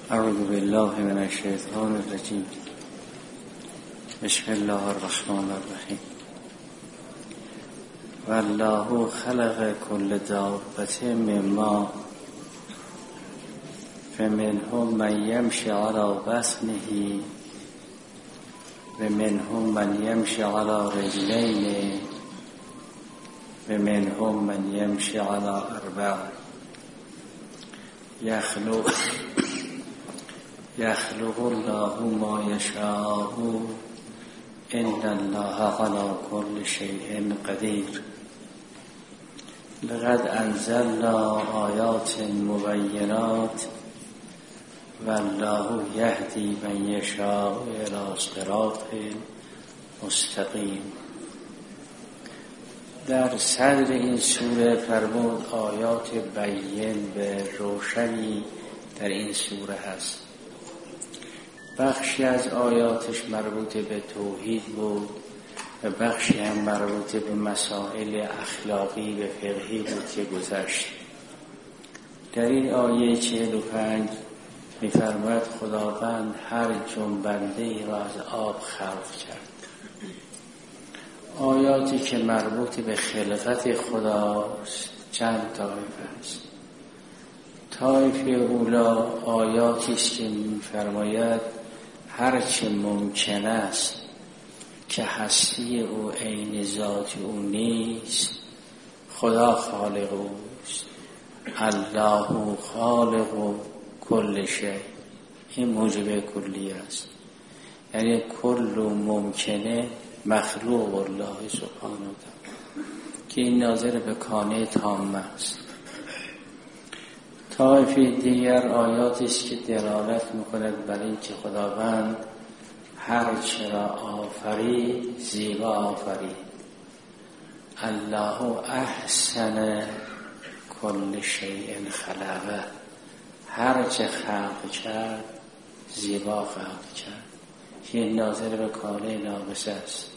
اعوذ بالله من الشیطان الرجیم. بسم الله الرحمن الرحیم. والله خلق كل دابة من ماء فمنهم من يمشي على بطنه ومنهم من يمشي على رجلين ومنهم من يمشي على أربع يخلق الله ما يشاء إن الله على كل شيء قدير. لقد أنزلنا آيات مبينات والله يهدي من يشاء إلى صراط مستقیم. در صدر این سوره فرمود آیات بیان به روشنی در این سوره هست. بخشی از آیاتش مربوط به توحید بود و بخشی هم مربوط به مسائل اخلاقی و فقهی بود که گذشت. در این آیه 45 می‌فرماید خداوند هر جنبنده‌ای را از آب خلق کرد. آیاتی که مربوط به خلقت خداست چند طایفه است. طایفه اولا آیاتی است که می‌فرماید هرچه ممکن است که هستی او عین ذات او نیست، خدا خالق اوست. الله خالق کل شیء. این موجب کلی است، یعنی کل ممکنه مخلوق الله سبحانه و تعالی، که این ناظر به کانه تام است. طایفه دیگر آیاتی است که دلالت می‌کند بر اینکه خداوند هر چه را آفرید زیبا آفرید. الله احسن کل شیء خلقه. هر چه خلق کرد زیبا خلق کرد، که ناظر به کانه ناقص است.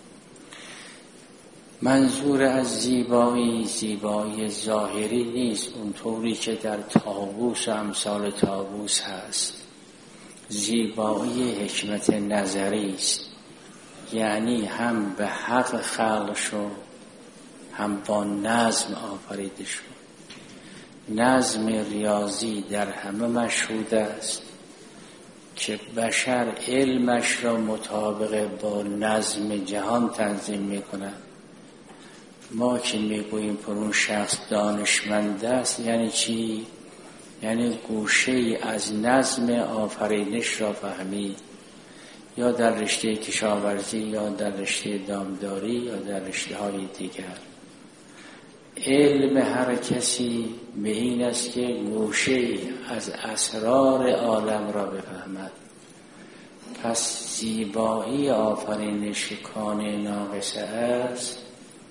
منظور از زیبایی ظاهری نیست، اونطوری که در طاووس و امثال طاووس هست. زیبایی حکمت نظری است، یعنی هم به حق خلق شد هم با نظم آفریده شد. نظم ریاضی در همه مشهود است که بشر علمش را مطابق با نظم جهان تنظیم می‌کند. ما که میگوییم پر اون شخص دانشمند است، یعنی چی؟ یعنی گوشه از نظم آفرینش را فهمید، یا در رشته کشاورزی یا در رشته دامداری یا در رشته های دیگر. علم هر کسی به این است که گوشه از اسرار عالم را بفهمد. پس زیبایی آفرینش کان ناقصه است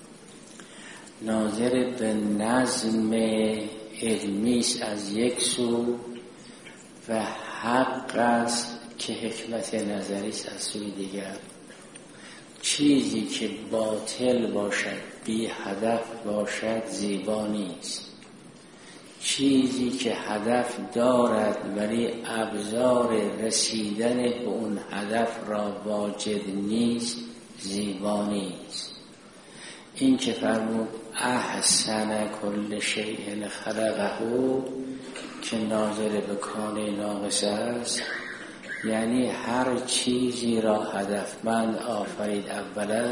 ناظر به نظم علمی است از یک سو، و حق است که حکمت نظری است از سوی دیگر. چیزی که باطل باشد، بی هدف باشد، زیبا نیست. چیزی که هدف دارد ولی ابزار رسیدن به اون هدف را واجد نیست، زیبا نیست. این که فرمود احسن کل شیء خلقه، که ناظر به کان ناقص است، یعنی هر چیزی را هدفمند آفرید. اولا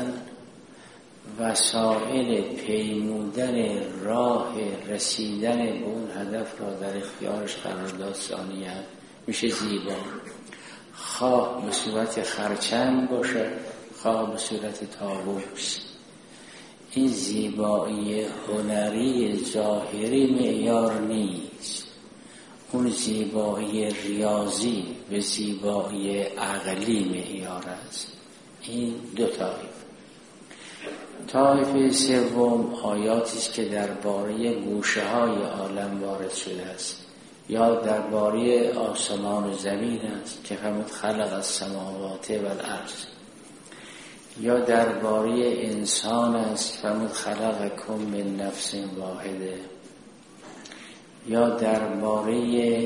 وسایل پیمودن راه رسیدن به اون هدف را در اختیارش قرار داد. ثانیاً میشه زیبا، خواه به صورت خرچنگ باشه خواه به صورت طاووس. این زیبایی هنری ظاهری معیار نیست، اون زیبایی ریاضی و زیبایی عقلی معیار است. این دو طایفه سوم آیاتی است که درباره گوشه‌های عالم وارد شده است، یا درباره آسمان و زمین است که فرمود خلق السماوات والارض، یا درباره انسان است فرمود خلقکم من نفس واحده، یا درباره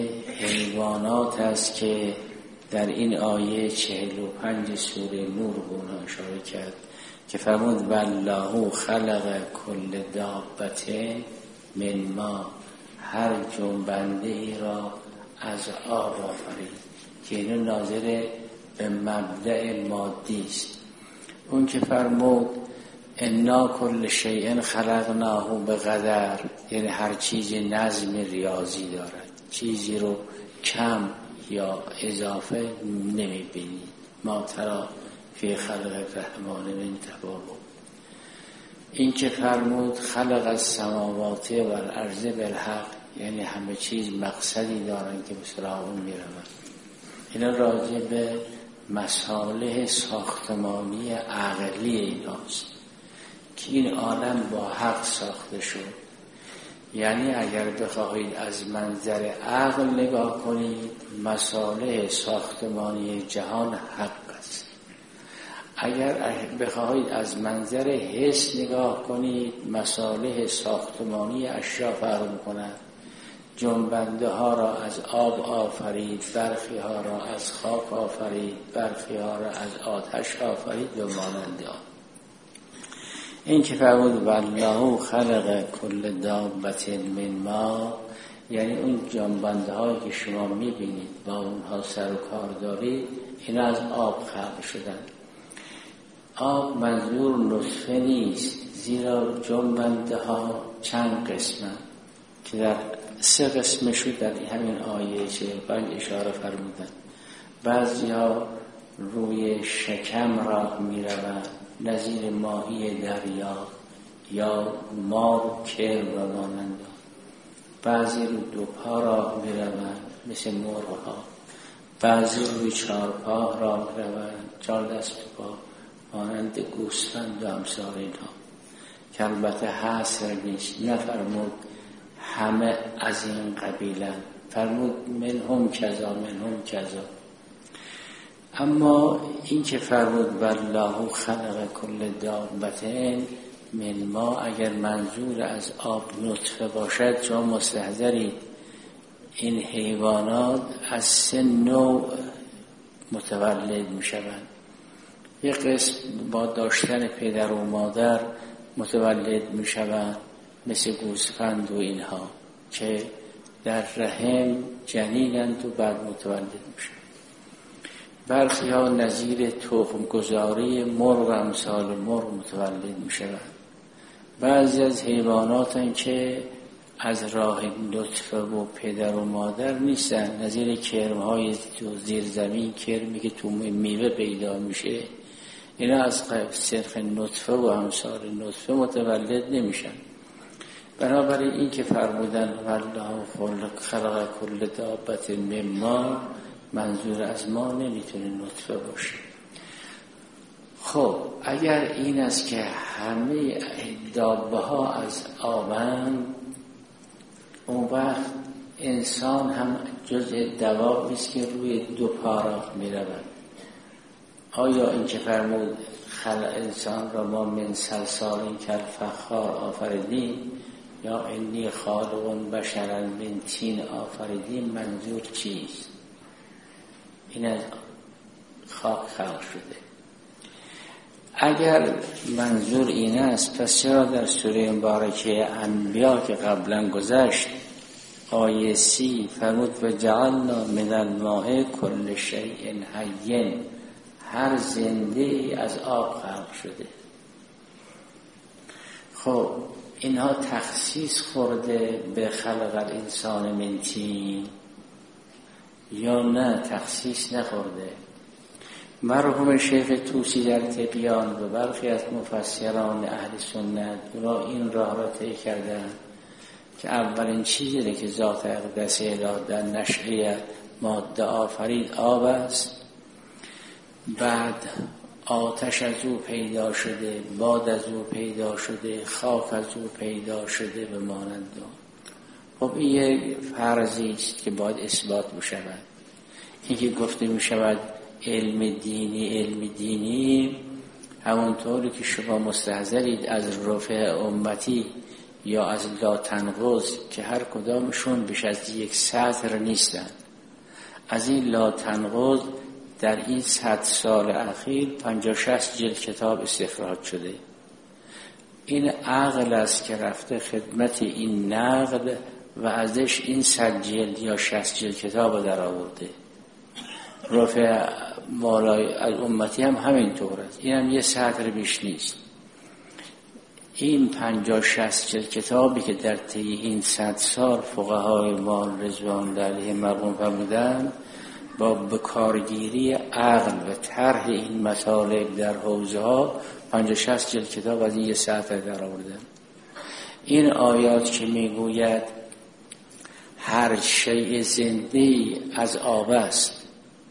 حیوانات است که در این آیه 45 سوره نور به اشاره کرد که فرمود والله خلق کل دابة من ما، هر جنبنده ای را از آب آفرید، که اینو ناظر به مبدأ مادی است. اون که فرمود انا کل شیء خلقناه بقدر، یعنی هر چیزی نظم ریاضی دارد، چیزی رو کم یا اضافه نمیبینی. ما ترى فی خلق الرحمن من تفاوت. این که فرمود خلق السماوات و الارض بالحق، یعنی همه چیز مقصدی دارن که به سراغ اون میرون. اینا راجع به مصالح ساختمانی عقلی ایناست که این عالم با حق ساخته شد. یعنی اگر بخواهید از منظر عقل نگاه کنید، مصالح ساختمانی جهان حق است. اگر بخواهید از منظر حس نگاه کنید، مصالح ساختمانی اشیا فرق می‌کند. جنبنده ها را از آب آفرید، برخی ها را از خاک آفرید، برخی ها را از آتش آفرید و مانند آن. این که فرمود والله خلق کل دابة من ما، یعنی اون جنبنده هایی که شما میبینید با اونها سر و کار دارید، اینا از آب خلق شدن. آب منظور نطفه نیست، زیرا جنبنده ها چند قسمن که در 3 قسمشو در همین آیه 45 اشاره فرمودن. بعضی ها روی شکم راه می روند، نظیر ماهی دریا یا مار کرم و مانند. بعضی رو 2 پا راه می روند مثل مرغ‌ها، بعضی روی 4 پا راه می روند، 4 دست و پا مانند گوسفند و امثال اینها، که البته حصر نیست. نفرمود همه از این قبیلن، فرمود منهم کذا منهم کذا. اما این که فرمود والله خلق کل دابة من ما، اگر منظور از آب نطفه باشد، شما مستحضرید این حیوانات از 3 نوع متولد می شوند. یک قسم با داشتن پدر و مادر متولد می شوند، مثل گوسفند و اینها که در رحم جنینند و بعد متولد می شوند. برخی ها نظیر تخم گذاری مرغ و امثال مرغ متولد می شوند. بعضی از حیوانات هستند که از راه نطفه و پدر و مادر نیستن، نظیر کرم های زیر زمین، کرمی که تو میوه پیدا میشه، اینا از صرف نطفه و امثال نطفه متولد نمیشن. بنابراین این که فرمودن والله خلق کل دابة من ما، منظور از ما نمیتونه نطفه باشه. خب اگر این است که همه دابه ها از آبند، اون وقت انسان هم جزء دوابی است که روی 2 پا راه می‌رود. آیا این که فرمود خلق انسان را ما من صلصال کالفخار آفریدیم، یا انی خالق بشرا من طین آفریدیم، منظور چیست؟ این از خاک خلق شده. اگر منظور این است، پس چرا در سوره مبارکه انبیا که قبلا گذشت آیه 30 فرمود و جعلنا من الماء کل شیء حی، هر زنده از آب خلق شده. خب اینها تخصیص خورده به خلق الانسان من طین یا نه تخصیص نخورده؟ مرحوم شیخ طوسی در تبیان و برخی از مفسران اهل سنت را این راه را طی کردند که اولین چیزی که ذات اقدس الهی در نشأه ماده آفرید آب است، بعد آتش از او پیدا شده، باد از او پیدا شده، خاک از او پیدا شده به مانند آن. خب این یک فرضی است که باید اثبات بشود. این که گفته می شود علم دینی همونطوری که شما مستحضرید از رفع امتی یا از لا تنقض که هر کدامشون بیش از 1 سطر نیستند. از این لا تنقض در این 100 سال اخیر 50-60 جلد کتاب استخراج شده. این عقل است که رفته خدمت این نقل و ازش این 100 جلد یا 60 جلد کتاب در آورده. رفع مالای از امتی هم همینطور است. این هم 1 سطر بیش نیست. این 50-60 جلد کتابی که در طی این 100 سال فقهای ما رضوان علیهم مرحوم فرمودند، با بکارگیری عقل و طرح این مطالب در حوزه ها 50-60 جلد کتاب از این 1 سطر در آوردند. این آیات که میگوید هر شیء زنده از آب است،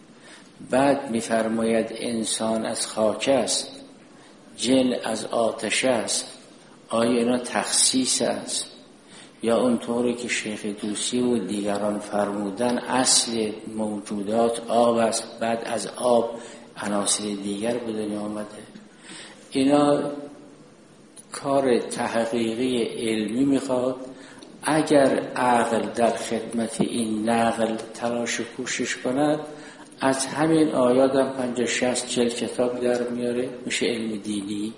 بعد میفرماید انسان از خاک است، جن از آتش است، آیا اینا تخصیص است یا اونطوری که شیخ دوسی و دیگران فرمودن اصل موجودات آب است، بعد از آب عناصر دیگر به دنیا آمده؟ اینا کار تحقیقی علمی میخواد. اگر عقل در خدمت این نقل تلاش و کوشش کند، از همین آیات هم 50-60 جلد کتاب در میاره، میشه علم دینی.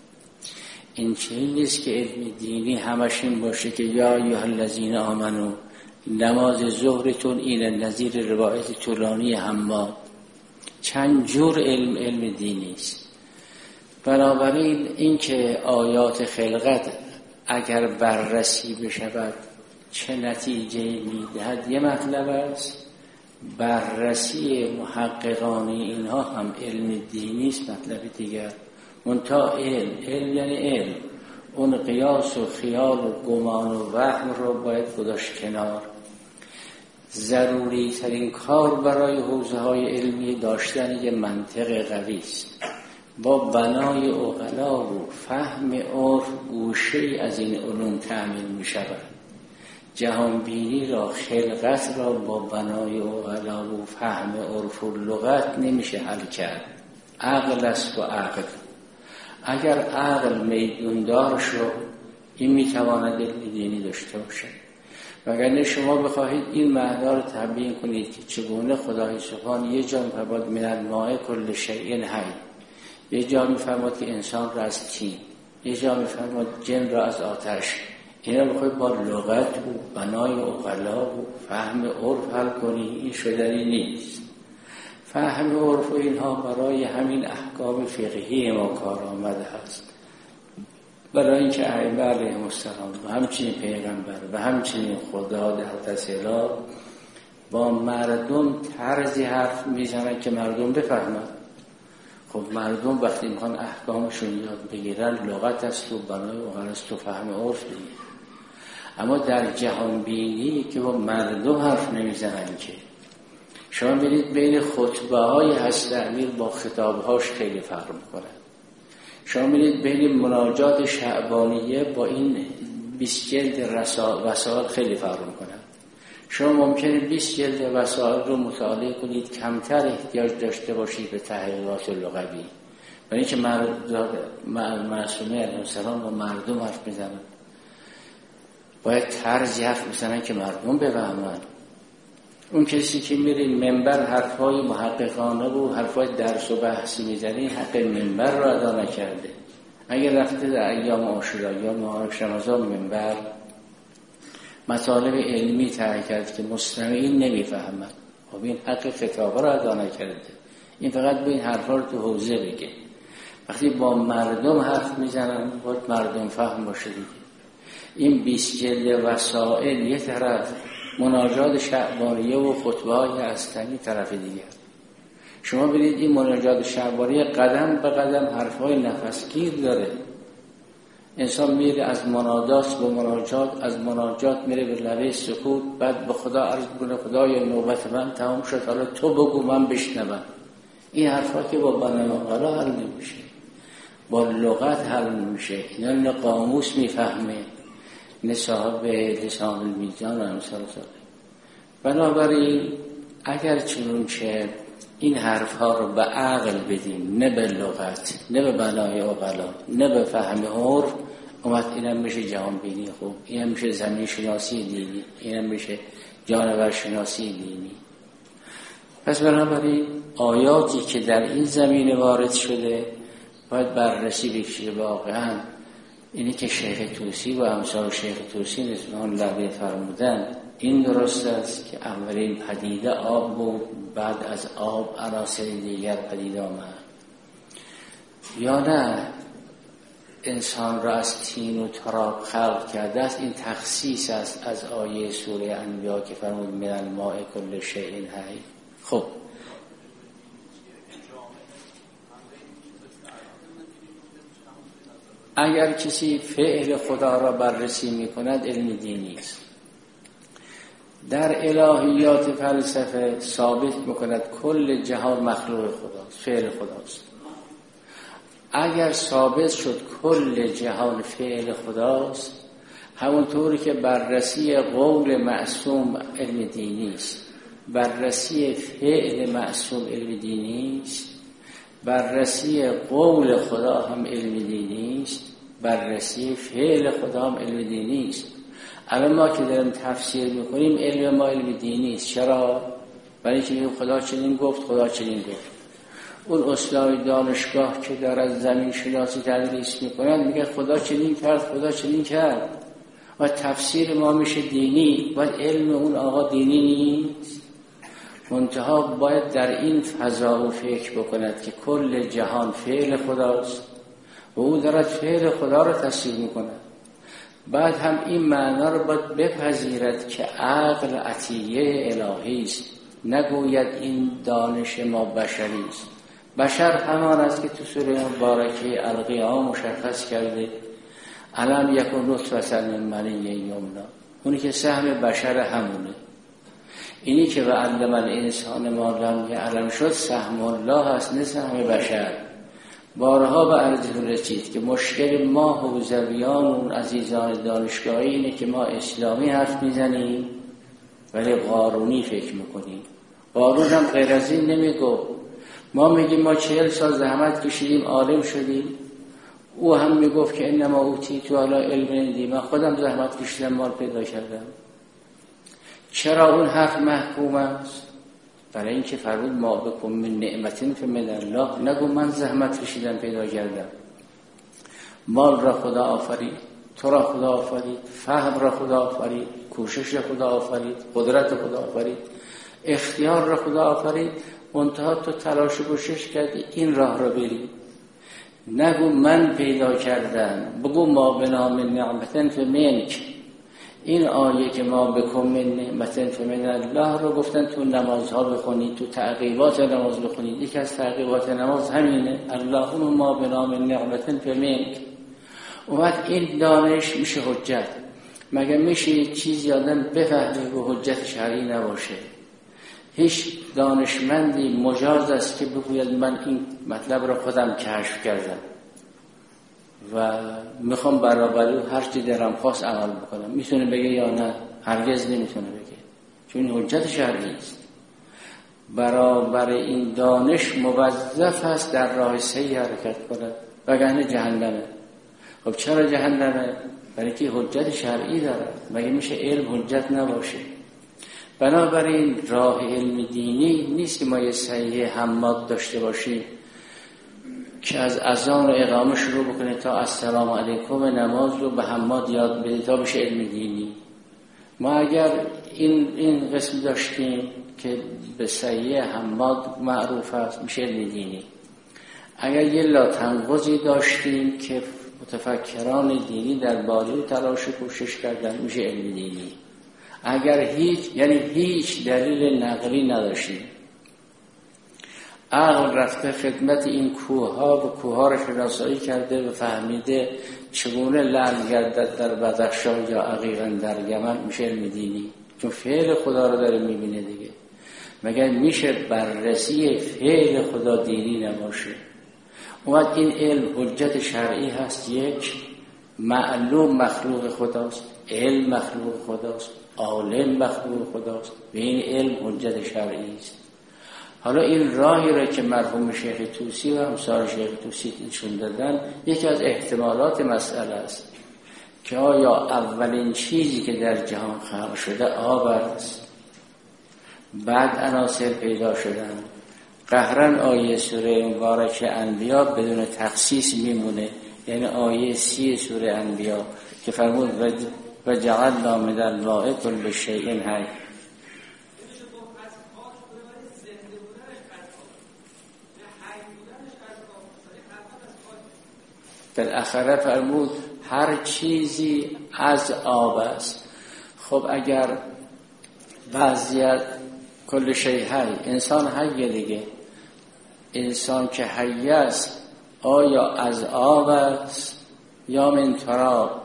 این چیزی نیست که علم دینی همش این باشه که یا ایها الذین آمنو نماز ظهرتون این نظیر روایت طولانی حماد. چند جور علم دینی است. بنابراین این که آیات خلقت اگر بررسی بشود چه نتیجه میدهد یه مطلب است، بررسی محققان اینها هم علم دینی است مطلب دیگر. منتها علم یعنی علم، اون قیاس و خیال و گمان و وهم رو باید گذاشت کنار. ضروری ترین کار برای حوزه های علمی داشتن یه منطق قوی است. با بنای عقلا و فهم عرف گوشه از این علوم تأمین می شود. جهانبینی را، خلقت را با بنای عقلا و فهم عرف و لغت نمیشه حل کرد. عقل است و عقل. اگر عقل میدوندار شد، این میتواند علم دینی داشته باشد. وگرنه شما بخواهید این معنی رو تبیین کنید که چگونه خدای سبحان یه جا می‌فرماید من الماء کل شیء حی، یه جا می‌فرماید که انسان را از طین، یه جا می‌فرماید جن را از آتش. اینا بخواهید با لغت و بنای عقلا و فهم عرف حل کنید، این شدنی نیست. فهم عرف و اینها برای همین احکام فقهی ما کار آمده است، برای اینکه ائمه علیهم السلام و همچنین پیغمبر و همچنین خدا در تسهیلات با مردم طرزی حرف میزنن که مردم بفهمند. خب مردم وقتی میخوان احکامشون یاد بگیرن لغت است و بنای عقل است و فهم عرف دیگه. اما در جهان بینی که با مردم حرف نمیزنن که شما ببینید بین خطبه های حضرت امیر با خطابهاش خیلی فرق میکنه. شما ببینید بین مناجات شعبانیه با این 20 جلد وسائل خیلی فرق میکنه. شما ممکنه 20 جلد وسائل رو مطالعه کنید، کمتر احتیاج داشته باشید به تحقیقات لغوی، برای اینکه معصومه علیه السلام با مردم حرف میزنن، باید طرزی حرف میزنن که مردم بفهمن. اون کسی که میره منبر حرفای محققانه و حرفای درس و بحثی میزنه، حق منبر رو ادا نکرده. اگر رفته در ایام عاشورا یا ماه رمضان منبر مطالب علمی طرح کرد که مستمعین نمیفهمند، خب این حق خطابه رو ادا نکرده. این فقط به این حرفا رو تو حوزه بگه. وقتی با مردم حرف میزنن باید مردم فهم باشه دیگه. این 20 جلد وسائل یه طرف، مناجات شعبانیه و خطبه های هستنی طرف دیگر. شما ببینید این مناجات شعبانیه قدم به قدم حرفای نفسگیر داره. انسان میره از مناجات به مناجات، از مناجات میره به لبه سکوت، بعد به خدا عرض میکنه خدایا نوبت من تمام شد، حالا تو بگو من بشنوم. این حرفا که با بناغلا حل نمیشه، با لغت حل نمیشه. اینا نه قاموس میفهمه نه صاحب لسان المیزان و امثال ساله. بنابراین اگر چنونچه این حرفها رو به عقل بدیم، نه به لغت، نه به بنای عقلا، نه به فهم عرف، اومد اینم میشه جهان بینی خوب، اینم میشه زمین شناسی دینی، اینم میشه جانور شناسی دینی. پس بنابراین آیاتی که در این زمینه وارد شده باید بررسی بشه. واقعا اینی که شیخ طوسی و امثال شیخ طوسی نسبان لبه فرمودن این درست است که اولین پدیده آب بود، بعد از آب عناصر دیگر پدید آمد، یا نه انسان را از طین و تراب خلق کرده است؟ این تخصیص است از آیه سوره انبیاء که فرمود من الماء کل شیء حی. خب اگر کسی فعل خدا را بررسی می کند علم دینی است. در الهیات فلسفه ثابت می کند کل جهان مخلوق خداست، فعل خداست. اگر ثابت شد کل جهان فعل خداست، همونطوری که بررسی قول معصوم علم دینی است، بررسی فعل معصوم علم دینی است، بررسی قول خدا هم علم دینی است، بررسی فعل خدا هم علم دینی است. الان ما که داریم تفسیر میکنیم علم ما علم دینی است. چرا؟ برای اینکه خدا چنین گفت، خدا چنین گفت. اون استاد دانشگاه که داره زمین شناسی تدریس میکنن میگه خدا چنین کرد، خدا چنین کرد، و تفسیر ما میشه دینی. باید علم اون آقا دینی نیست. منتها باید در این فضا و فکر بکند که کل جهان فعل خداست و او دارد فعل خدا را تصدیق میکند. بعد هم این معنا رو باید بپذیرد که عقل عطیه الهی است، نگوید این دانش ما بشری است. بشر همان است که تو سوره مبارکه القیامه مشخص کرده علم یکن نطفة من منی یمنا. اونی که سهم بشر همونه. اینی که و علم الانسان ما لم یعلم شد سهم الله هست، نه سهم بشر. بارها به عرضتون رسید که مشکل ما حوزویان اون عزیزان دانشگاهی اینه که ما اسلامی حرف میزنیم ولی قارونی فکر میکنیم. قارون هم غیر از این نمیگو. ما میگیم ما 40 سال زحمت کشیدیم عالم شدیم، او هم میگفت که انما اوتیتو علی علم عندی، من خودم زحمت کشیدم مال پیدا کردم. چرا اون حرف محکوم است؟ برای اینکه فرمود ما بکن من نعمتین فمن الله، نگو من زحمت کشیدم پیدا کردم. مال را خدا آفرید، تو را خدا آفرید، فهم را خدا آفرید، کوشش را خدا آفرید، قدرت را خدا آفرید، اختیار را خدا آفرید. منتها تو تلاش و کوشش کردی این راه را بری. نگو من پیدا کردم، بگو ما بنا من نعمتن فمنک. این آیه که ما بکن من نعمتن فمن الله رو گفتن تو نمازها بخونید، تو تعقیبات نماز بخونید. یکی از تعقیبات نماز همینه، اللهم ما بنا من نعمتن فمنک. اومد این دانش میشه حجت. مگه میشه چیزی آدم بفهمه و حجت شرعی نباشه؟ هیچ دانشمندی مجاز است که بگوید من این مطلب را خودم کشف کردم و میخوام برابری هر چی دلم خواست عمل بکنم. میتونه بگه یا نه؟ هرگز نمیتونه بگه، چون این حجت شرعی است. برابر این دانش موظف است در راه صحیح حرکت کنه، وگرنه جهنمه. خب چرا جهنمه؟ برای که حجت شرعی داره. مگه میشه علم حجت نباشه؟ بنابراین راه علم دینی نیست که ما یه صحیح حماد داشته باشیم که از اذان و اقامه شروع بکنه تا السلام علیکم نماز رو به حماد یاد بده تا بشه علم دینی. ما اگر این قسم داشتیم که به صحیح حماد معروف است میشه علم دینی. اگر یه لاتنقضی داشتیم که متفکران دینی در باره تلاش و کوشش کردن میشه علم دینی. اگر هیچ دلیل نقلی نداشتیم، عقل رفته خدمت این کوهها و کوهها را شناسایی کرده و فهمیده چگونه لعل گردد در بدخشان یا عقیقا در یمن، میشه علم دینی. چون فعل خدا رو داره میبینه دیگه. مگر میشه بررسی فعل خدا دینی نباشه؟ اومد این علم حجت شرعی هست. یک، معلوم مخلوق خداست، علم مخلوق خداست، عالم مخلوق خداست، به این علم حجت شرعی است. حالا این راهی را که مرحوم شیخ طوسی و امثال شیخ طوسی نشون دادن یکی از احتمالات مسئله است. که آیا اولین چیزی که در جهان خلق شده آب است، بعد عناصر پیدا شدن. قهرن آیه سوره مبارکه انبیا بدون تخصیص میمونه، یعنی آیه 30 سوره انبیا که فرمود و جعلنا من الماء كل شیء حی. بالاخره فرمود هر چیزی از آب است. خب اگر وضعیت کل شیء حی، انسان حیه دیگه، انسان که حی است آیا از آب است یا من تراب؟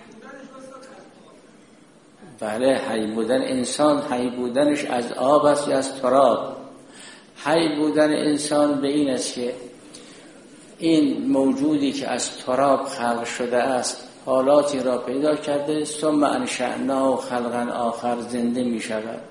بله، حی بودن انسان، حی بودنش از آب است یا از تراب؟ حی بودن انسان به این است که این موجودی که از تراب خلق شده است حالاتی را پیدا کرده، ثم انشأناه خلقا آخر، زنده می شود.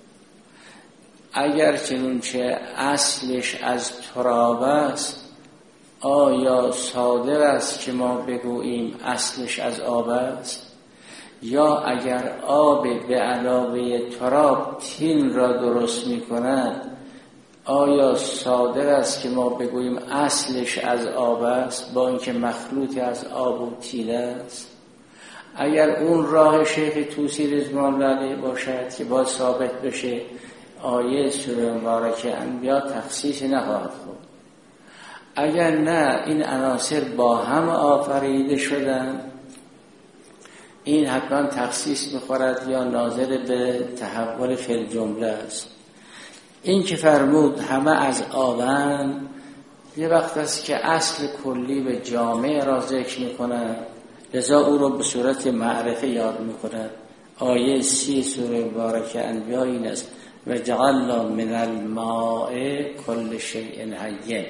اگر چنانچه اصلش از تراب است، آیا صادق است که ما بگوییم اصلش از آب است؟ یا اگر آب به علاوه تراب تین را درست می کند، آیا صادق است که ما بگوییم اصلش از آب است با اینکه مخلوطی از آب و تین است؟ اگر اون راه شیخ طوسی رضوان الله علیه باشد که باید ثابت بشه، آیه سوره مبارکه انبیا تخصیص نخواهد خورد. اگر نه این عناصر با هم آفریده شدن، این حتما تخصیص می‌خورد یا ناظر به تحول فی الجمله است. این که فرمود همه از آبند، یه وقت است که اصل کلی به جامع را ذکر می‌کند، لذا او را به صورت معرفه یاد می‌کند. آیه 30 سوره مبارکه انبیا این است و جعلنا من الماء كل شیء حی.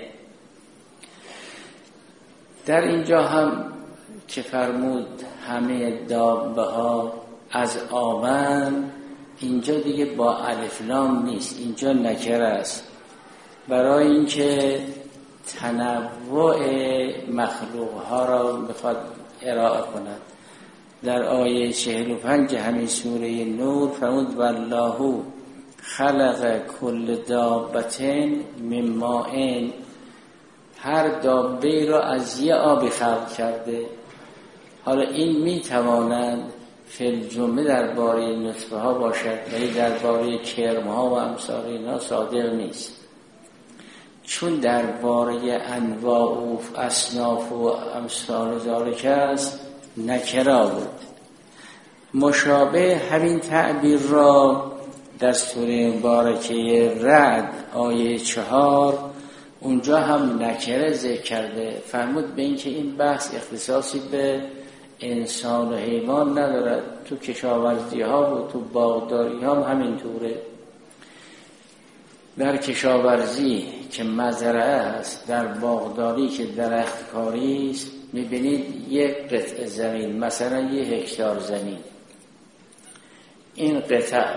در اینجا هم که فرمود همه دابه ها از آبند، اینجا دیگه با الف لام نیست، اینجا نکره است، برای اینکه تنوع مخلوق ها را میخواد ارائه کند. در آیه 45 همین سوره نور فرمود والله خلق کل دابة من ماء، هر دابه را از یه آب خلق کرده. حالا این میتواند فی الجمله درباره نطفه ها باشد، ولی درباره کرم ها و امثال اینا صادق نیست، چون درباره انواع و اصناف و امثال ذالک است نکره بود. مشابه همین تعبیر را در سوره مبارکه رعد آیه 4 اونجا هم نکره ذکر کرده. فرمود به این که این بحث اختصاصی به انسان و حیوان ندارد، تو کشاورزی ها و تو باغداری ها هم همینطوره. در کشاورزی که مزرعه است، در باغداری که درختکاری است، میبینید یک قطعه زمین، مثلا 1 هکتار زمین، این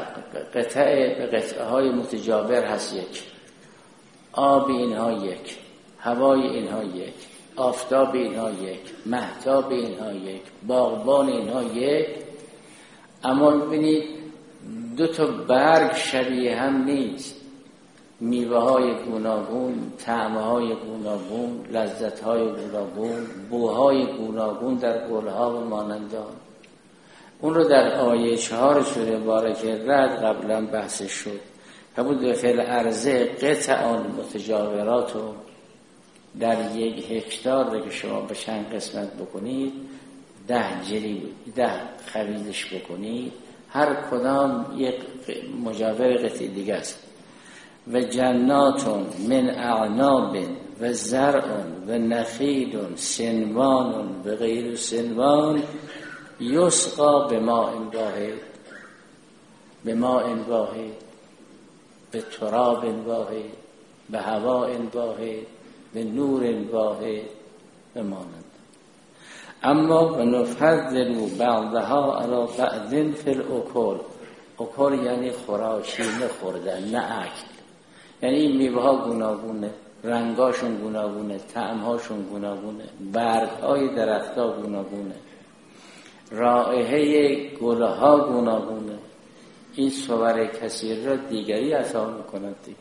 قطعه های متجاور هست. یک آب اینها، یک هوای اینها، یک آفتاب اینها، یک مهتاب اینها، یک باغبان اینها، یک. اما ببینید 2 تا برگ شبیه هم نیست، میوه های گوناگون، طعم های گوناگون، لذت های گوناگون، بوهای گوناگون در گلها و مانندان. اون رو در آیه 4 سوره مبارکه رعد قبلا بحث شد. فرمود فی الارض قطع متجاورات، در 1 هکتار که شما به چند قسمت بکنید، 10 خریدش بکنید، هر کدام یک مجاور قطعی دیگه است. و جنات من اعناب و زرع و نخیل سنوان و غیر سنوان یسقا بماء واحد، بماء واحد، به تراب واحد، به هواء واحد، به نور واحد و مانند. اما و نفضل بعضها علی بعض فی الاکل. اکل یعنی خوراکینه خوردن، نه اکل. یعنی این میوه ها گوناگونه، رنگاشون گوناگونه، طعمهاشون گوناگونه، برگهای درختها گوناگونه. رائحه گلها گوناگونه، این صور کثیر را دیگری عطا میکند دیگر.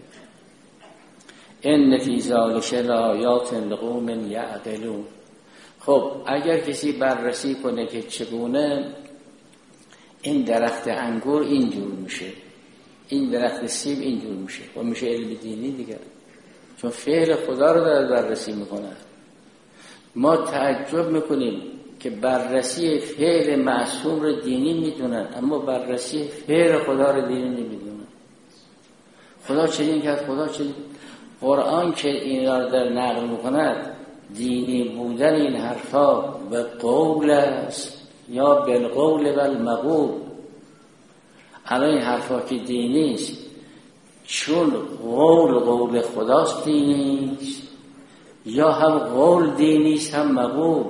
ان فی ذلک لآیات لقوم یعقلون. خب اگر کسی بررسی کنه که چگونه این درخت انگور اینجور میشه، این درخت سیب اینجور میشه، و میشه علم دینی دیگر، چون فعل خدا رو داره بررسی میکنه. ما تعجب میکنیم که بررسی فعل معصوم رو دینی میدونن، اما بررسی فعل خدا رو دینی نمیدونن. خدا چنین کرد، خدا چنین. قرآن که اینا رو در نقل میکند، دینی بودن این حرفا به قول است یا بالقول و المقول. الان این حرفا که دینی است، چون قول خداست دینی است، یا هم قول دینی است هم مقول.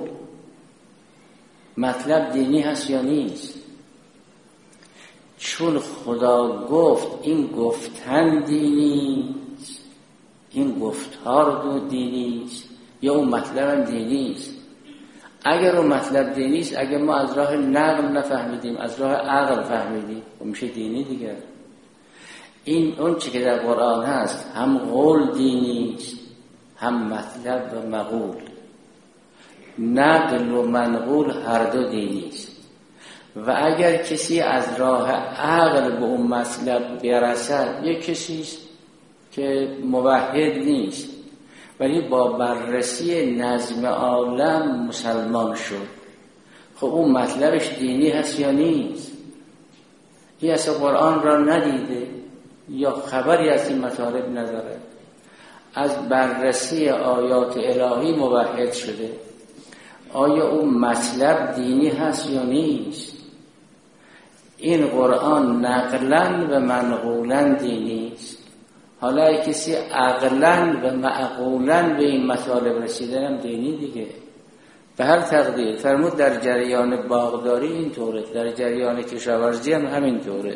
مطلب دینی هست یا نیست؟ چون خدا گفت این گفتن دینی است، این گفتار دو دینی است، یا اون مطلب هم دینی است. اگر اون مطلب دینی است، اگر ما از راه نقل نفهمیدیم، از راه عقل فهمیدیم، و میشه دینی دیگر. این اون چی که در قرآن هست، هم قول دینی است هم مطلب و مقول. نقل و منقول هر دو دینی است. و اگر کسی از راه عقل به اون مطلب برسد، یک کسی است که موحد نیست ولی با بررسی نظم عالم مسلمان شد، خب اون مطلبش دینی هست یا نیست؟ این اصلا قرآن را ندیده یا خبری از این مطالب نداره، از بررسی آیات الهی موحد شده. آیا اون مطلب دینی هست یا نیست؟ این قرآن نقلن و منقولن دینی است. حالا کسی عقلن و معقولن به این مطالب رسیدن هم دینی دیگه. به هر تقدیر فرمود در جریان باغداری این طوره، در جریان کشاورزی هم همین طوره.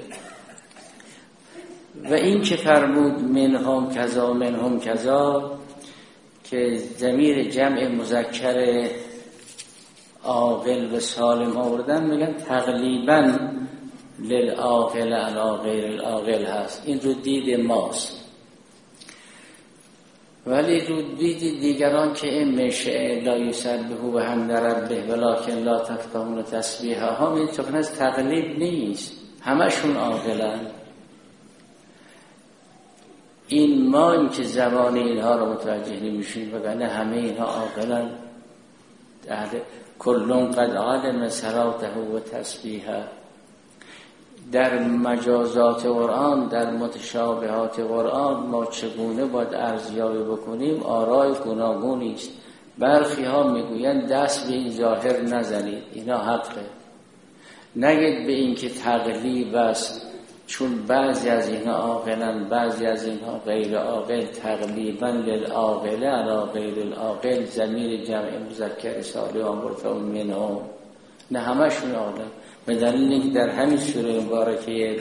و این که فرمود منهم کذا منهم کذا، که ضمیر جمع مذکر عاقل و سالم آوردن، میگن تقلیبا للعاقل علی غیر العاقل هست. این رو دید ماست، ولی رو دید دیگران که این میشه لا یسبحه و حمد ربه ولکن لا تفقهون تسبیحهم، این چون از تقلیب نیست، همشون عاقلن. این ما این که زبان اینها رو متوجه نمیشیم، وگرنه همه اینها عاقلن. کلون قد علم صلاته و تسبیحه. در مجازات قرآن، در متشابهات قرآن ما چگونه باید ارزیابی بکنیم؟ آرای گوناگونی است. برخی ها میگویند دست به این ظاهر نزنید، اینا حقه. نگید به این که تقلیب است، چون بعضی از اینها عاقلن بعضی از اینها غیر عاقل. تقلیبا للعاقل علی غیر العاقل، ضمیر جمع مذکر سالم مرفوع منهم، نه همشون عاقلن. به دلیل اینکه در همین سوره مبارکه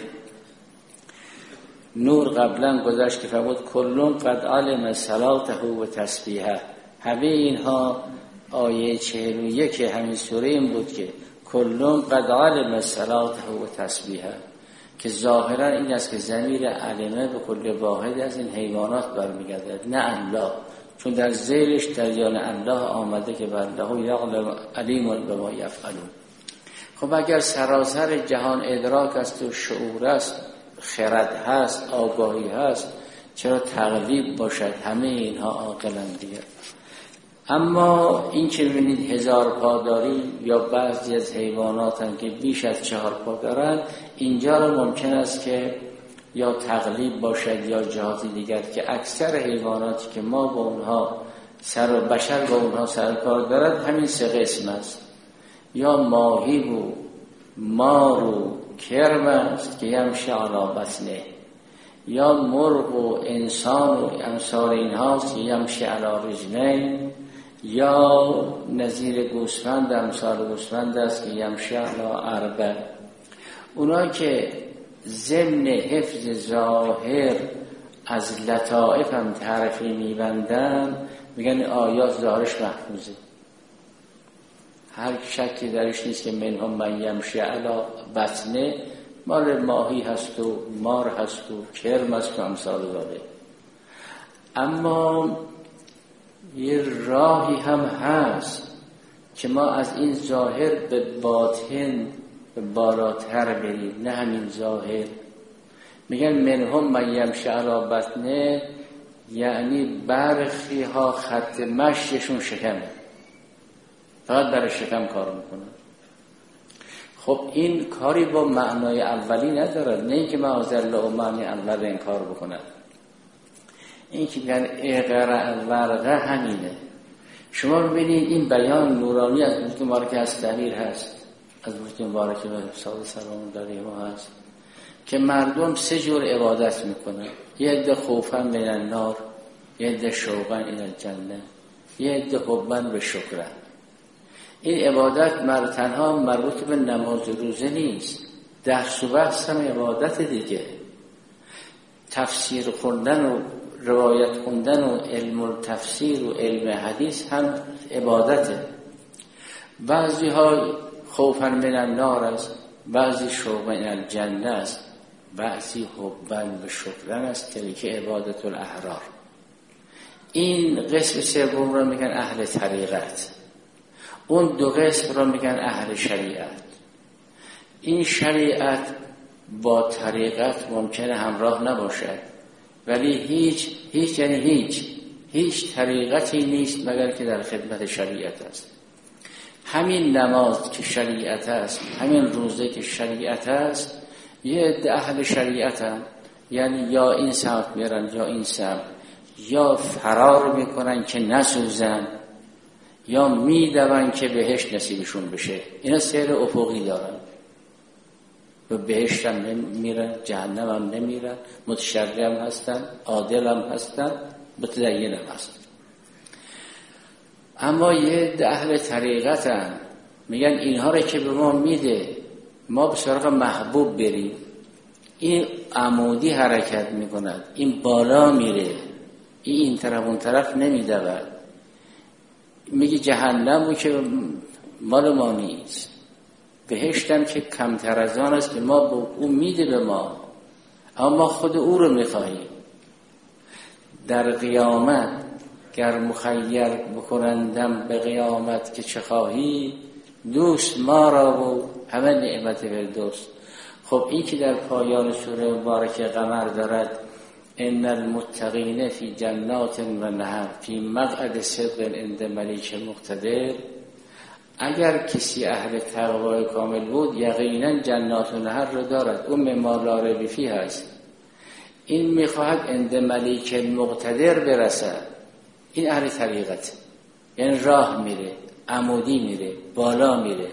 نور قبلا گذشت که فرمود کلون قد علم صلاته و تسبیحه. همه اینها آیه 41 همین سوره این بود که کلون قد علم صلاته و تسبیحه، که ظاهرا این است که ضمیر علمه به کل واحد از این حیوانات برمیگردد، نه الله، چون در ذیلش جریان الله آمده که والله یعلم علیم بما یفعلون. خب اگر سراسر جهان ادراک است و شعور است، خرد هست، آگاهی هست، چرا تقلیب باشد؟ همه اینها عاقلند دیگه. اما این که می‌بینید 1000 پا داریم یا بعضی از حیوانات هم که بیش از 4 پا دارن، اینجا رو ممکن است که یا تقلیب باشد یا جهات دیگر، که اکثر حیواناتی که ما با اونها بشر با اونها سرکار دارد همین 3 قسم است. یا ماهی و مار و کرم است که یمشی علی بطنه، یا مرغ و انسان و امثال اینهاست که یمشی علی رجلین، یا نظیر گوسفند امثال گوسفند است که یمشی علی اربع. اونا که ضمن حفظ ظاهر از لطائف هم تعریفی میبندن، میگن آیات ظاهرش محفوظه، هر شکی درش نیست که منهم من یمشی علی بطنه مال ماهی هست و مار هست و کرم هست و امثال ذالک. اما یه راهی هم هست که ما از این ظاهر به باطن به بالاتر بریم، نه همین ظاهر. میگن منهم من یمشی علی بطنه، یعنی برخی ها خط مشیشون شکمه، فقط برای شکم کار میکنن. خب این کاری با معنای اولی ندارد، نه اینکه معاذالله و معنی اول این کار بکنن. این که میگن اقرأ ورقه همینه. شما ببینید این بیان نورانی از مفتی مبارک از تحریر هست، از مفتی مبارک صادق سلام علیه هست که مردم 3 جور عبادت میکنن. یه عده خوفا من النار، یه عده شوقا الی الجنه، یه عده حبا به شکر. این عبادت تنها مربوط به نماز و روزه نیست، درس و بحث هم عبادت دیگه. تفسیر خوندن و روایت خوندن و علم التفسیر و علم حدیث هم عبادته. بعضی ها خوفا من النار است، بعضی شوقا الی الجنه است، بعضی حبا به شکر است که عبادت الاحرار. این قسم سوم را میگن اهل طریقت، اون 2 قسم را میگن اهل شریعت. این شریعت با طریقت ممکنه همراه نباشد، ولی هیچ طریقتی نیست مگر که در خدمت شریعت است. همین نماز که شریعت است، همین روزه که شریعت است، یه عده اهل شریعت هم، یعنی یا این سمت میرن یا این سمت، یا فرار میکنن که نسوزن، یا میدون که بهشت نصیبشون بشه. اینا سیر افقی دارن، به بهشت هم نمیرن، جهنم هم نمیرن، متشرع هم هستن، عادل هم هستن، متدین هم هستن. اما یه اهل طریقت هم میگن اینها رو که به ما میده ما به سراغ محبوب بریم. این عمودی حرکت میکند، این بالا میره، این طرف اون طرف نمیدود. میگه جهنمو که مال ما نیست، بهشتم که کمتر از آن است که ما با او میده به ما، اما ما خود او رو میخواهیم. در قیامت گر مخیر بکنندم به قیامت که چه خواهی، دوست ما را و همه نعمت فردوس. خب این که در پایان سوره مبارکه قمر دارد ان المتقین فی جنات و نهر فی مقعد صدق عند ملیک مقتدر، اگر کسی اهل تقوای کامل بود یقینا جنات و نهر رو دارد. اون ما لا ریب فیه است. این میخواهد عند ملیک مقتدر برسد. این اهل طریقت، یعنی راه میره، عمودی میره، بالا میره،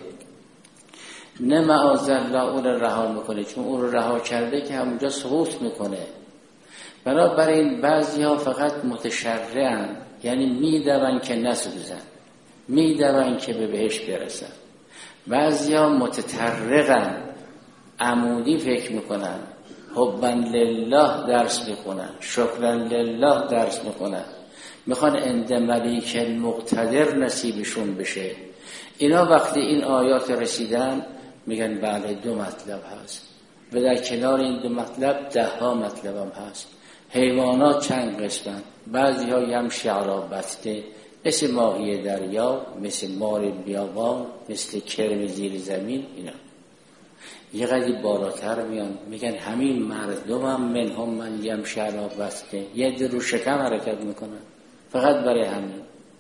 نه معاذالله اون رو رها میکنه، چون اون رو رها کرده که همونجا سقوط میکنه. بنابراین بعضی ها فقط متشرعن، یعنی میدون که نسوزن، میدون که به بهشت برسن. بعضی ها متطرقن، عمودی فکر میکنن، حبا لله درس میکنن، شکرا لله درس میکنن، میخوان عند ملیک مقتدر نصیبشون بشه. اینا وقتی این آیات رسیدن میگن بله 2 مطلب هست و در کنار این 2 مطلب 10 مطلب هم هست. حیوانات چند قسمن، بعضی ها یمشی علی بطنه، مثل ماهی دریا، مثل مار بیابان، مثل کرم زیر زمین. اینا یه قدری بالاتر میان، میگن همین مردم هم منهم من یمشی علی بطنه، یه عده رو شکم حرکت میکنن فقط برای همین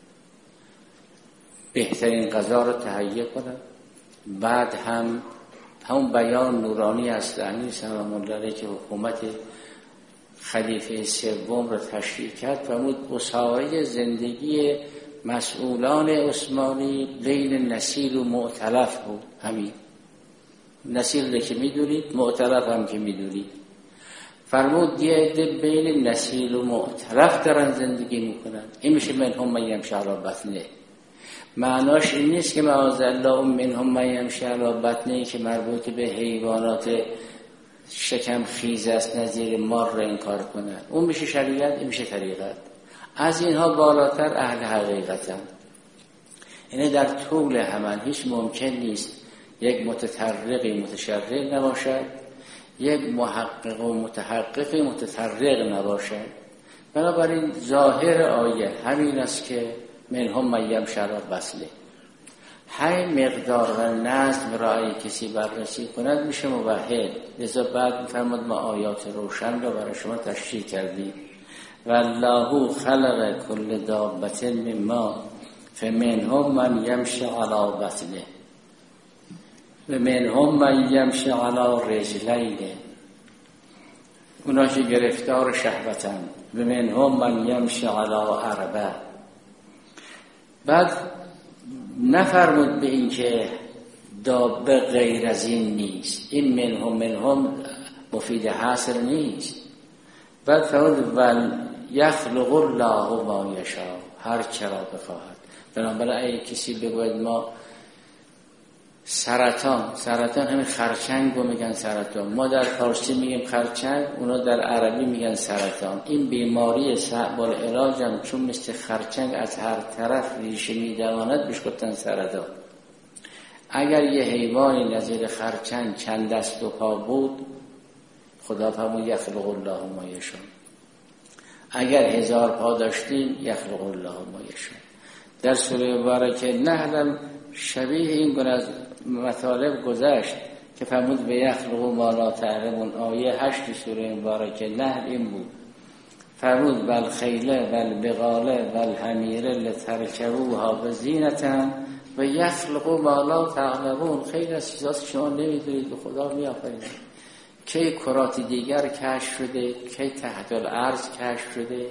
بهترین غذا رو تهیه کنن. بعد همون بیان نورانی است امیر سلام الله علیه که حکومت خلیفه سوم رو تشریح کرد، فرمود مساوی زندگی مسئولان عثمانی بین نسیل و معتلف بود. همین نسیل که میدونید، معتلف هم که میدونید. فرمود یه عده بین نسیل و معتلف دارن زندگی میکنن. این میشه منهم من یمشی علی بطنه. معناش این نیست که معاذالله منهم من یمشی علی بطنه که مربوط به حیوانات شکم خیز است نظیر مار را انکار کنن. اون میشه شریعت، این میشه طریقت. از اینها بالاتر اهل حقیقتن. یعنی در طول حمل هیچ ممکن نیست یک متطرقی متشرق نباشد، یک محقق و متحققی متطرق نباشد. بنابراین ظاهر آیه همین است که منهم من یمشی علی بطنه. همین مقدار و نظم را اگه کسی بررسی کند میشه موحد. لذا بعد میفرماد ما آیات روشن را برای شما تشریح کردیم. والله خلق کل دابة من ماء فمنهم من یمشی علی بطنه و منهم من یمشی علی رجلین، اونا که گرفتار شهوتن، و منهم من یمشی علی اربع. بعد نفرمود به این که دابه غیر از این نیست، این منهم مفید حاصل نیست. بعد فرمود ول یخلق الله ما یشاء، هر چرا بخواهد. بنابراین اگه کسی بگوید ما سرطان همین خرچنگ رو میگن سرطان، ما در فارسی میگیم خرچنگ، اونا در عربی میگن سرطان. این بیماری صعب العلاج هم چون مثل خرچنگ از هر طرف ریشه میدواند بهش گفتن سرطان. اگر یه حیوانی نظیر خرچنگ چند دست و پا بود، خدا فرمود یخلق الله ما یشاء. اگر 1000 پا داشتیم یخلق الله ما یشاء. در سوره مبارکه نحل شبیه این گونه از مطالب گذشت که فرمود به یخلق ما لا تعلمون. آیه 8 سوره مبارکه نحل این بود، فرمود بل خیله بل بغاله بل حمیره لترکبوها بزینة و یخلق ما لا تعلمون. خیلی از چیزاست شما نمیدونید و خدا میآفرینه. کی کرات دیگر کشف شده، کی تحت الارض کشف شده،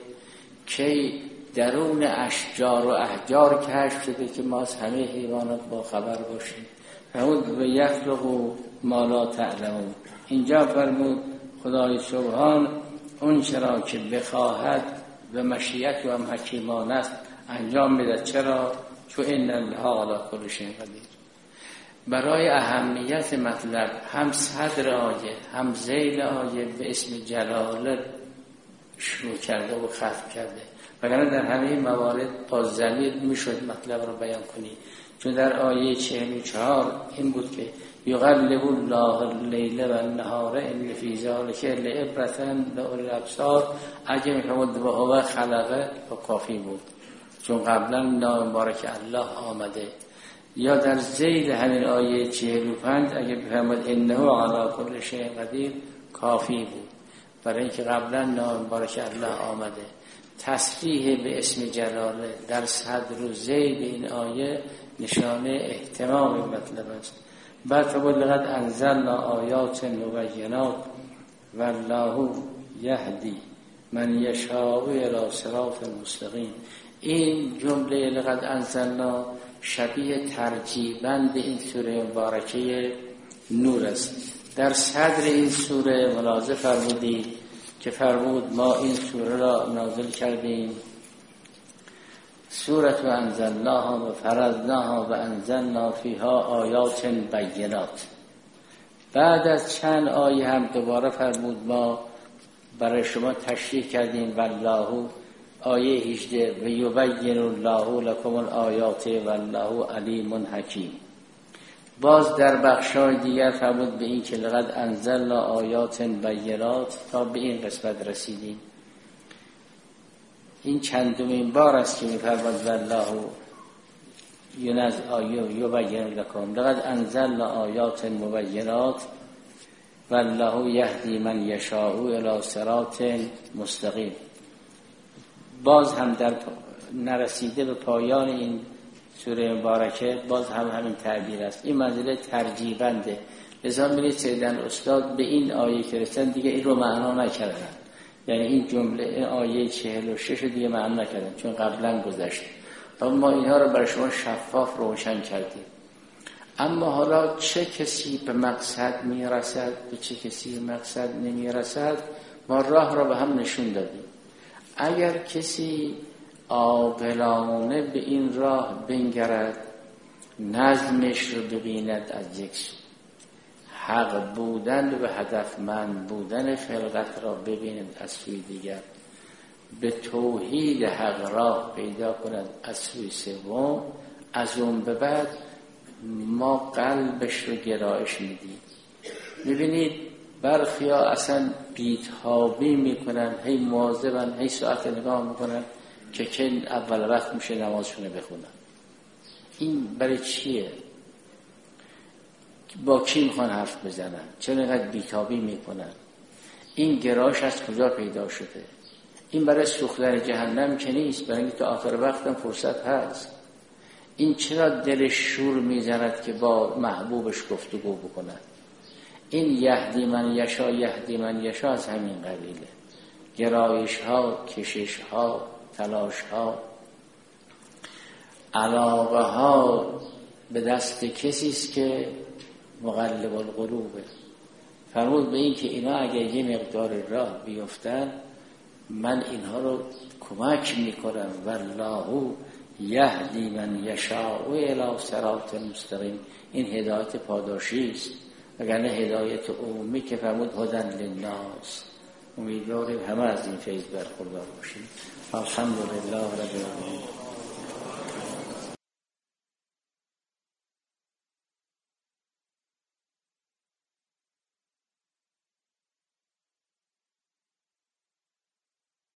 کی درون اشجار و احجار کشف شده که ما از همه حیوانات با خبر باشیم. فرمود به یخلق ما لا تعلمون. اینجا فرمود خدای سبحان اون چرا که بخواهد و مشیت و هم حکیمان است انجام میده. چرا؟ چون این الله علی کل شیء قدیر. برای اهمیت مطلب هم صدر آیه هم ذیل آیه به اسم جلاله شروع کرده و ختم کرده، وگرنه در همه موارد با ضمیر میشد مطلب رو بیان کنی. چون در آیه 44 این بود که یقلب الله اللیل و النهار ان فی ذلک لعبرة لاولی الابصار. اگه میفهمد و هو خلقه و کافی بود، چون قبلا نام مبارک الله آمده. یا در ذیل همین آیه 45 اگه بفهمد انه علی کل شیء قدیر کافی بود، برای اینکه قبلا نام مبارک الله آمده. تصریح به اسم جلاله در صدر و ذیل این آیه نشانه اهتمام مطلب است. بعد فرمود لقد انزلنا آیات مبینات والله یهدی من یشاء الی صراط مستقیم. این جمله لقد انزلنا شبیه ترجیبند این سوره مبارکه نور است. در صدر این سوره ملاحظه فرمودید که فرمود ما این سوره را نازل کردیم سورة انزلناها و فرضناها و انزلنا فیها آیات بینات. بعد از چند آیه هم دوباره فرمود ما برای شما تشریح کردیم والله آیه 18 و یبین الله لکم الآیات والله علیم حکیم. باز در بخشای دیگر فرمود به این که لقد انزلنا آیات بینات تا به این قسمت رسیدیم. این چندمین بار است که می‌فرماد والله یبین لکم لقد انزلنا آیات مبینات والله یهدی من یشاء الی صراط مستقیم. باز هم در نرسیده به پایان این سوره مبارکه باز هم همین تعبیر است. این منزله ترجیبنده. لذا می‌بینید سیدن استاد به این آیه که رسیدن دیگه این رو معنا نکردن، یعنی این جمله این آیه 46 دیگه معنا نکردن چون قبلا گذشت. ما اینها رو برای شما شفاف روشن کردیم. اما حالا چه کسی به مقصد میرسد و چه کسی به مقصد نمیرسد ما راه را به هم نشون دادیم. اگر کسی عاقلانه به این راه بنگرد، نظمش رو ببیند از یک سو، حق بودن و هدفمند بودن خلقت را ببیند از سوی دیگر، به توحید حق راه پیدا کند از سوی سوم، از اون به بعد ما قلبش رو گرایش میدیم. میبینید برخیا اصلا بیتابی میکنن، هی مواظبن، هی ساعت نگاه میکنن که اول وقت میشه نمازشونه بخونن. این برای چیه؟ با کی میخوان حرف بزنن؟ چرا اینقدر بیتابی میکنن؟ این گرایش از کجا پیدا شده؟ این برای سوختن جهنم که نیست، برای اینکه تا آخر وقتم فرصت هست. این چرا دلش شور میزند که با محبوبش گفتگو بکنن؟ این یهدی من یشا یهدی من یشا از همین قبیله. گرایش ها، کشش ها، تلاش ها، علاقه ها به دست کسی است که مقلب القلوبه. فرمود به این که اینا اگر یه مقدار راه بیفتن من اینها رو کمک میکنم. والله یهدی من یشاء الی صراط مستقیم. این هدایت پاداشی است، وگرنه هدایت عمومی که فرمود هدی للناس. امیدواریم همه از این فیض برخوردار باشیم. الحمدلله رب العالمین.